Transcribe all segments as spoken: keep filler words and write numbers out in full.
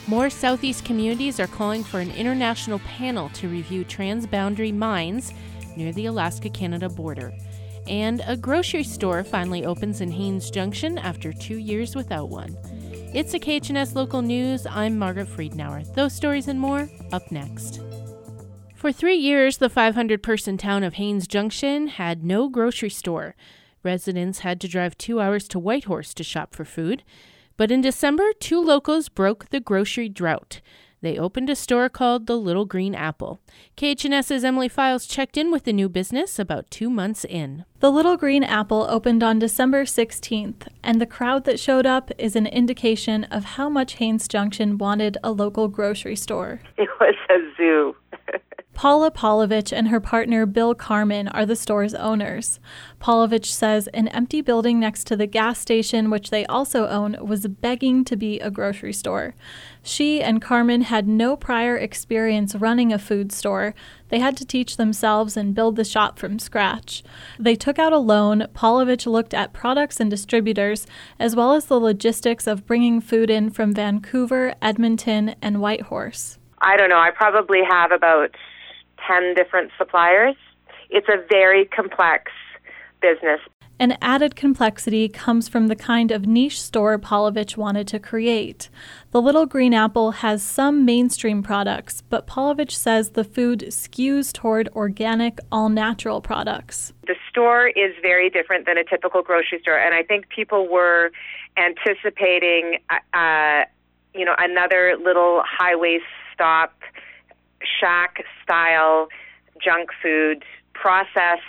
More Southeast communities are calling for an international panel to review transboundary mines near the Alaska-Canada border. And a grocery store finally opens in Haines Junction after two years without one. It's a K H N S Local News. I'm Margaret Friedenauer. Those stories and more up next. For three years, the five hundred person town of Haines Junction had no grocery store. Residents had to drive two hours to Whitehorse to shop for food. But in December, two locals broke the grocery drought. They opened a store called the Little Green Apple. KHNS's Emily Files checked in with the new business about two months in. The Little Green Apple opened on December sixteenth, and the crowd that showed up is an indication of how much Haines Junction wanted a local grocery store. It was a zoo. Paula Polovich and her partner Bill Carmen are the store's owners. Polovich says an empty building next to the gas station, which they also own, was begging to be a grocery store. She and Carmen had no prior experience running a food store. They had to teach themselves and build the shop from scratch. They took out a loan. Polovich looked at products and distributors, as well as the logistics of bringing food in from Vancouver, Edmonton, and Whitehorse. I don't know. I probably have about ten different suppliers. It's a very complex business. An added complexity comes from the kind of niche store Polovich wanted to create. The Little Green Apple has some mainstream products, but Polovich says the food skews toward organic, all-natural products. The store is very different than a typical grocery store, and I think people were anticipating, uh, you know, another little highway stop, shack-style junk food, processed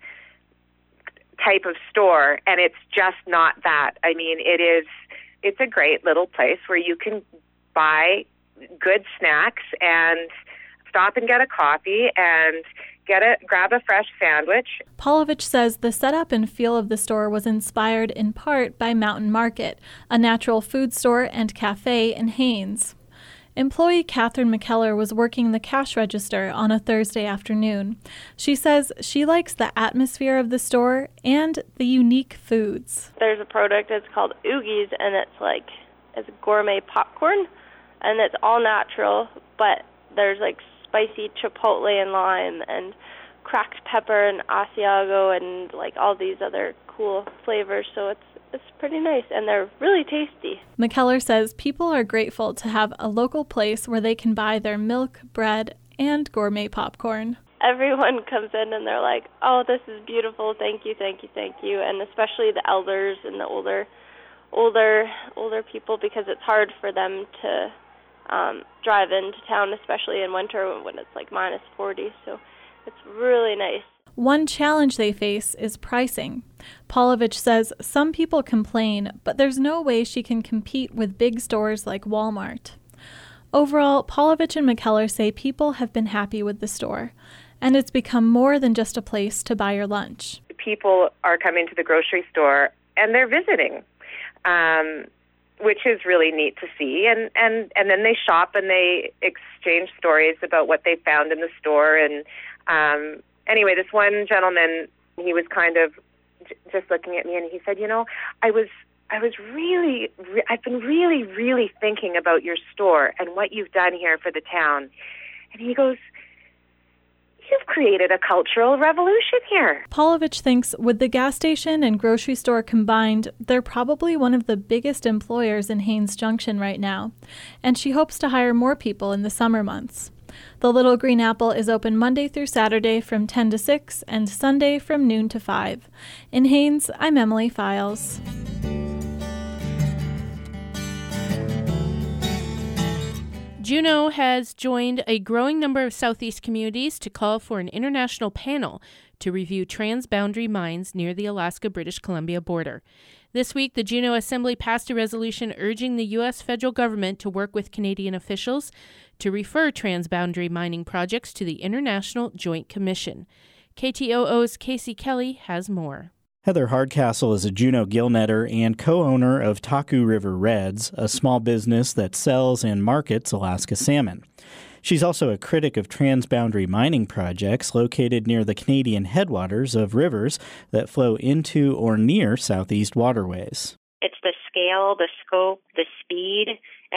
type of store, and it's just not that. I mean, it is, it's a great little place where you can buy good snacks and stop and get a coffee and get a, grab a fresh sandwich. Polovich says the setup and feel of the store was inspired in part by Mountain Market, a natural food store and cafe in Haines. Employee Catherine McKellar was working the cash register on a Thursday afternoon. She says she likes the atmosphere of the store and the unique foods. There's a product that's called Oogies, and it's like it's gourmet popcorn, and it's all natural, but there's like spicy chipotle and lime and cracked pepper and Asiago and like all these other cool flavors, so it's It's pretty nice, and they're really tasty. McKellar says people are grateful to have a local place where they can buy their milk, bread, and gourmet popcorn. Everyone comes in and they're like, oh, this is beautiful, thank you, thank you, thank you, and especially the elders and the older older, older people, because it's hard for them to um, drive into town, especially in winter when it's like minus forty, so it's really nice. One challenge they face is pricing. Polovich says some people complain, but there's no way she can compete with big stores like Walmart. Overall, Polovich and McKellar say people have been happy with the store, and it's become more than just a place to buy your lunch. People are coming to the grocery store and they're visiting, um, which is really neat to see. And, and, and then they shop and they exchange stories about what they found in the store. And um, anyway, this one gentleman, he was kind of j- just looking at me and he said, you know, I was I was really, re- I've been really, really thinking about your store and what you've done here for the town. And he goes, you've created a cultural revolution here. Polovich thinks with the gas station and grocery store combined, they're probably one of the biggest employers in Haines Junction right now. And she hopes to hire more people in the summer months. The Little Green Apple is open Monday through Saturday from ten to six and Sunday from noon to five. In Haines, I'm Emily Files. Juneau has joined a growing number of Southeast communities to call for an international panel to review transboundary mines near the Alaska-British Columbia border. This week, the Juneau Assembly passed a resolution urging the U S federal government to work with Canadian officials to refer transboundary mining projects to the International Joint Commission. K T O O's Casey Kelly has more. Heather Hardcastle is a Juneau gillnetter and co-owner of Taku River Reds, a small business that sells and markets Alaska salmon. She's also a critic of transboundary mining projects located near the Canadian headwaters of rivers that flow into or near southeast waterways. It's the scale, the scope, the speed at which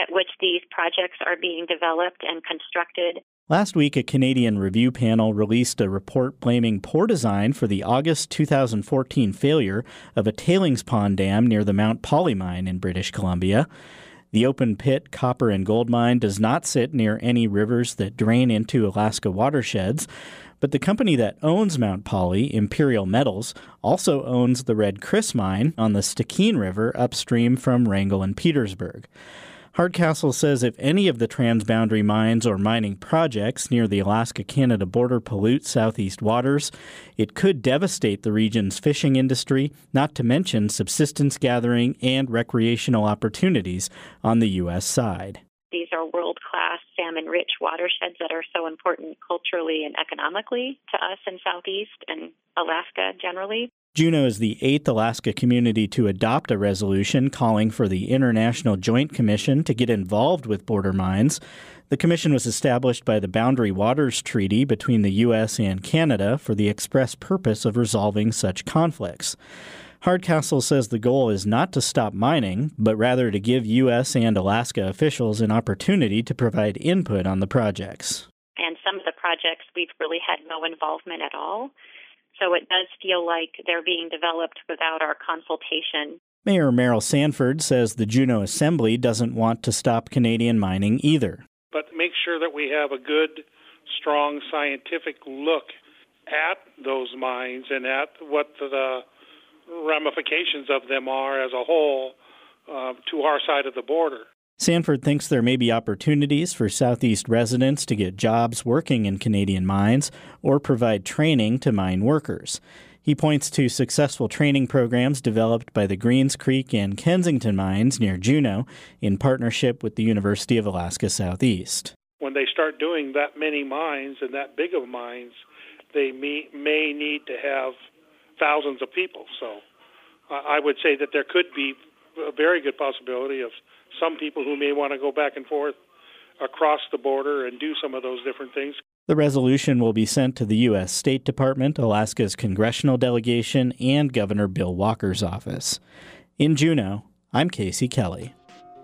these projects are being developed and constructed. Last week, a Canadian review panel released a report blaming poor design for the August two thousand fourteen failure of a tailings pond dam near the Mount Poly mine in British Columbia. The open-pit copper and gold mine does not sit near any rivers that drain into Alaska watersheds, but the company that owns Mount Poly, Imperial Metals, also owns the Red Chris mine on the Stikine River upstream from Wrangell and Petersburg. Hardcastle says if any of the transboundary mines or mining projects near the Alaska-Canada border pollute southeast waters, it could devastate the region's fishing industry, not to mention subsistence gathering and recreational opportunities on the U S side. These are world-class salmon-rich watersheds that are so important culturally and economically to us in Southeast and Alaska generally. Juneau is the eighth Alaska community to adopt a resolution calling for the International Joint Commission to get involved with border mines. The commission was established by the Boundary Waters Treaty between the U S and Canada for the express purpose of resolving such conflicts. Hardcastle says the goal is not to stop mining, but rather to give U S and Alaska officials an opportunity to provide input on the projects. And some of the projects we've really had no involvement at all. So it does feel like they're being developed without our consultation. Mayor Merrill Sanford says the Juneau Assembly doesn't want to stop Canadian mining either. But make sure that we have a good, strong scientific look at those mines and at what the ramifications of them are as a whole uh, to our side of the border. Sanford thinks there may be opportunities for Southeast residents to get jobs working in Canadian mines or provide training to mine workers. He points to successful training programs developed by the Greens Creek and Kensington mines near Juneau in partnership with the University of Alaska Southeast. When they start doing that many mines and that big of mines, they may, may need to have thousands of people. So uh, I would say that there could be a very good possibility of some people who may want to go back and forth across the border and do some of those different things. The resolution will be sent to the U S State Department, Alaska's congressional delegation, and Governor Bill Walker's office. In Juneau, I'm Casey Kelly.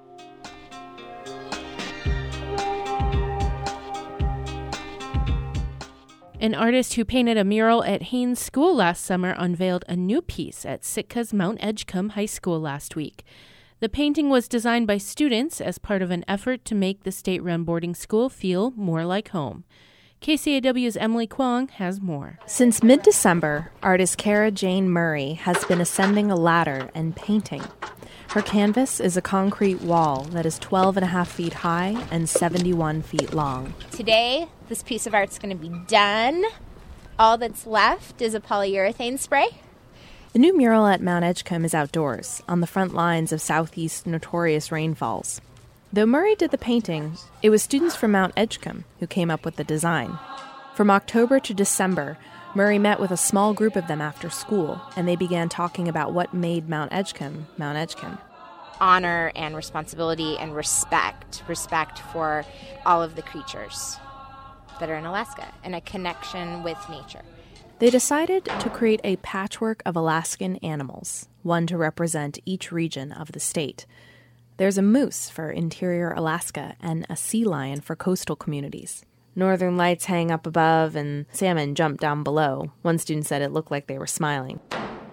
An artist who painted a mural at Haines School last summer unveiled a new piece at Sitka's Mount Edgecombe High School last week. The painting was designed by students as part of an effort to make the state-run boarding school feel more like home. K C A W's Emily Kwong has more. Since mid-December, artist Kara Jane Murray has been ascending a ladder and painting. Her canvas is a concrete wall that is twelve and a half feet high and seventy-one feet long. Today, this piece of art's going to be done. All that's left is a polyurethane spray. The new mural at Mount Edgecombe is outdoors, on the front lines of Southeast's notorious rainfalls. Though Murray did the painting, it was students from Mount Edgecombe who came up with the design. From October to December, Murray met with a small group of them after school, and they began talking about what made Mount Edgecombe Mount Edgecombe. Honor and responsibility and respect. Respect for all of the creatures that are in Alaska and a connection with nature. They decided to create a patchwork of Alaskan animals, one to represent each region of the state. There's a moose for interior Alaska and a sea lion for coastal communities. Northern lights hang up above and salmon jump down below. One student said it looked like they were smiling.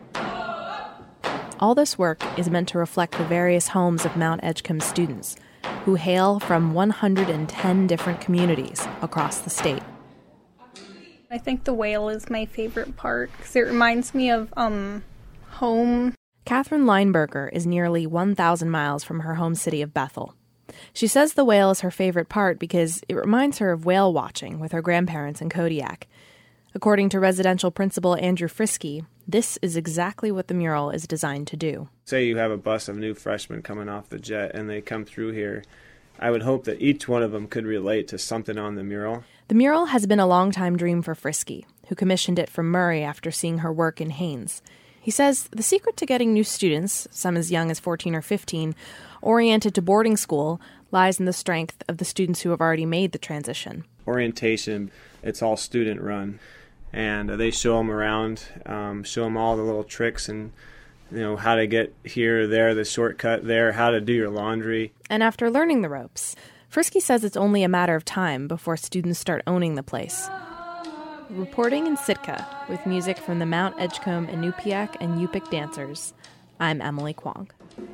All this work is meant to reflect the various homes of Mount Edgecombe students, who hail from one hundred ten different communities across the state. I think the whale is my favorite part because it reminds me of um, home. Catherine Leinberger is nearly one thousand miles from her home city of Bethel. She says the whale is her favorite part because it reminds her of whale watching with her grandparents in Kodiak. According to residential principal Andrew Frisky, this is exactly what the mural is designed to do. Say you have a bus of new freshmen coming off the jet and they come through here. I would hope that each one of them could relate to something on the mural. The mural has been a long-time dream for Frisky, who commissioned it from Murray after seeing her work in Haines. He says the secret to getting new students, some as young as fourteen or fifteen, oriented to boarding school lies in the strength of the students who have already made the transition. Orientation, it's all student-run, and they show them around, um, show them all the little tricks and you know, how to get here or there, the shortcut there, how to do your laundry. And after learning the ropes, Frisky says it's only a matter of time before students start owning the place. Reporting in Sitka, with music from the Mount Edgecombe, Inupiaq, and Yupik dancers, I'm Emily Kwong.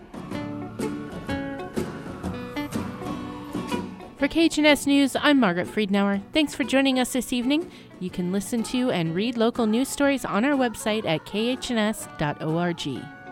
For K H N S News, I'm Margaret Friedenauer. Thanks for joining us this evening. You can listen to and read local news stories on our website at k h n s dot org.